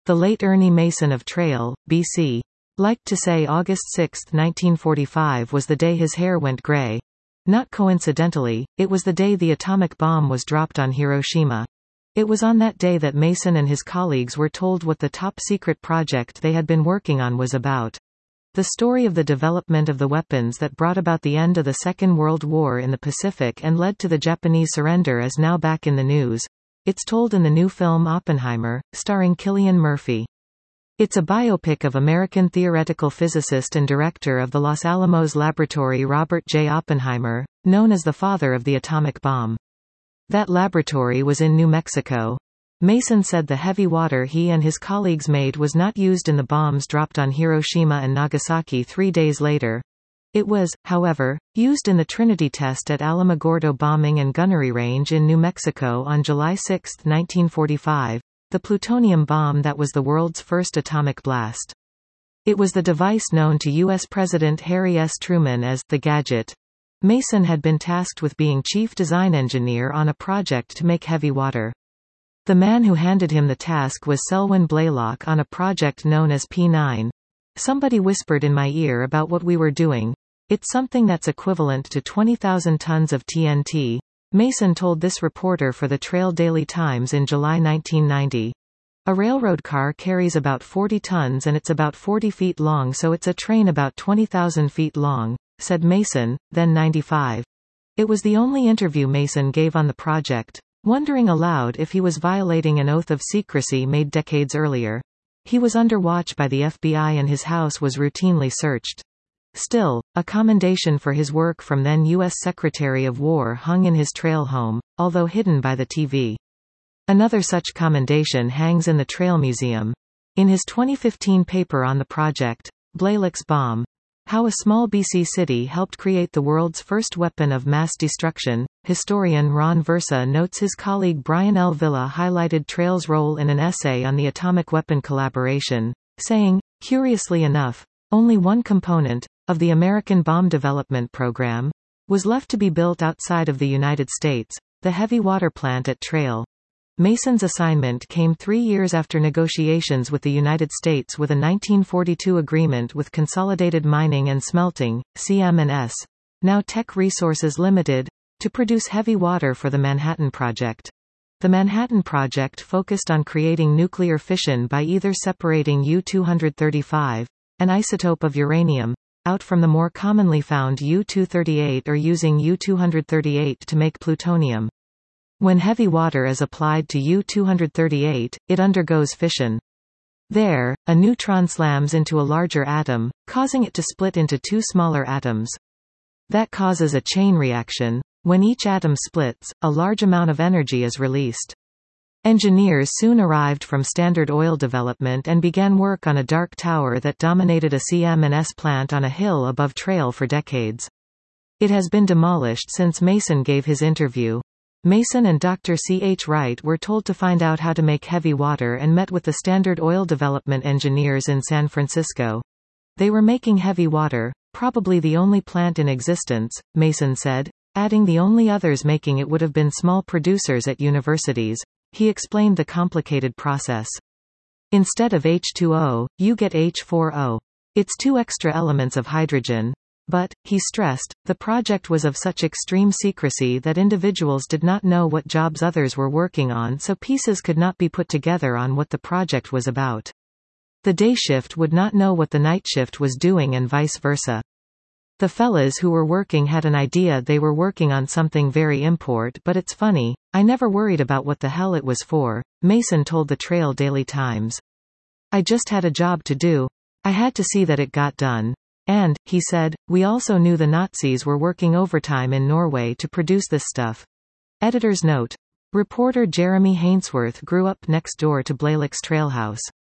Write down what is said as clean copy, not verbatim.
The late Ernie Mason of Trail, B.C., liked to say August 6, 1945 was the day his hair went gray. Not coincidentally, it was the day the atomic bomb was dropped on Hiroshima. It was on that day that Mason and his colleagues were told what the top-secret project they had been working on was about. The story of the development of the weapons that brought about the end of the Second World War in the Pacific and led to the Japanese surrender is now back in the news. It's told in the new film Oppenheimer, starring Cillian Murphy. It's a biopic of American theoretical physicist and director of the Los Alamos Laboratory Robert J. Oppenheimer, known as the father of the atomic bomb. That laboratory was in New Mexico. Mason said the heavy water he and his colleagues made was not used in the bombs dropped on Hiroshima and Nagasaki 3 days later. It was, however, used in the Trinity test at Alamogordo Bombing and Gunnery Range in New Mexico on July 6, 1945. The plutonium bomb that was the world's first atomic blast. It was the device known to U.S. President Harry S. Truman as the Gadget. Mason had been tasked with being chief design engineer on a project to make heavy water. The man who handed him the task was Selwyn Blaylock on a project known as P9. Somebody whispered in my ear about what we were doing. It's something that's equivalent to 20,000 tons of TNT. Mason told this reporter for the Trail Daily Times in July 1990. A railroad car carries about 40 tons and it's about 40 feet long, so it's a train about 20,000 feet long, said Mason, then 95. It was the only interview Mason gave on the project, wondering aloud if he was violating an oath of secrecy made decades earlier. He was under watch by the FBI and his house was routinely searched. Still, a commendation for his work from then U.S. Secretary of War hung in his Trail home, although hidden by the TV. Another such commendation hangs in the Trail Museum. In his 2015 paper on the project, Blaylock's Bomb, How a Small BC City Helped Create the World's First Weapon of Mass Destruction, historian Ron Versa notes his colleague Brian L. Villa highlighted Trail's role in an essay on the atomic weapon collaboration, saying, curiously enough, only one component, of the American bomb development program, was left to be built outside of the United States, the heavy water plant at Trail. Mason's assignment came 3 years after negotiations with the United States with a 1942 agreement with Consolidated Mining and Smelting, CM&S, now Teck Resources Limited, to produce heavy water for the Manhattan Project. The Manhattan Project focused on creating nuclear fission by either separating U-235, an isotope of uranium, out from the more commonly found U-238 or using U-238 to make plutonium. When heavy water is applied to U-238, it undergoes fission. There, a neutron slams into a larger atom, causing it to split into 2 smaller atoms. That causes a chain reaction. When each atom splits, a large amount of energy is released. Engineers soon arrived from Standard Oil development and began work on a dark tower that dominated a CM&S plant on a hill above Trail for decades. It has been demolished since Mason gave his interview. Mason and Dr. C. H. Wright were told to find out how to make heavy water and met with the Standard Oil development engineers in San Francisco. They were making heavy water, probably the only plant in existence, Mason said, adding the only others making it would have been small producers at universities. He explained the complicated process. Instead of H2O, you get H4O. It's 2 extra elements of hydrogen. But, he stressed, the project was of such extreme secrecy that individuals did not know what jobs others were working on, so pieces could not be put together on what the project was about. The day shift would not know what the night shift was doing and vice versa. The fellas who were working had an idea they were working on something very important, but it's funny, I never worried about what the hell it was for, Mason told the Trail Daily Times. I just had a job to do. I had to see that it got done. And, he said, we also knew the Nazis were working overtime in Norway to produce this stuff. Editor's note. Reporter Jeremy Hainsworth grew up next door to Blaylock's Trail house.